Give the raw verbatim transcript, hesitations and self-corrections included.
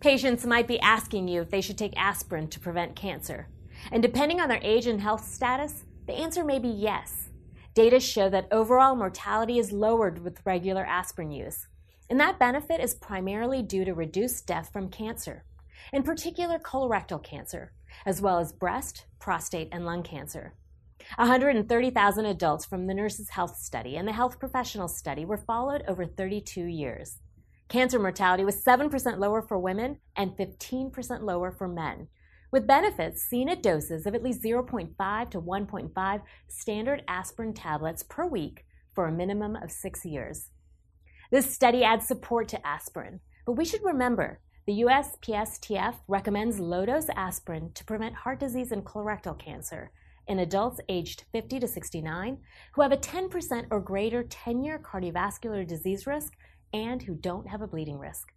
Patients might be asking you if they should take aspirin to prevent cancer. And depending on their age and health status, the answer may be yes. Data show that overall mortality is lowered with regular aspirin use. And that benefit is primarily due to reduced death from cancer, in particular colorectal cancer, as well as breast, prostate, and lung cancer. one hundred thirty thousand adults from the Nurses' Health Study and the Health Professionals Study were followed over thirty-two years. Cancer mortality was seven percent lower for women and fifteen percent lower for men, with benefits seen at doses of at least zero point five to one point five standard aspirin tablets per week for a minimum of six years. This study adds support to aspirin, but we should remember the U S P S T F recommends low-dose aspirin to prevent heart disease and colorectal cancer in adults aged fifty to sixty-nine who have a ten percent or greater ten-year cardiovascular disease risk and who don't have a bleeding risk.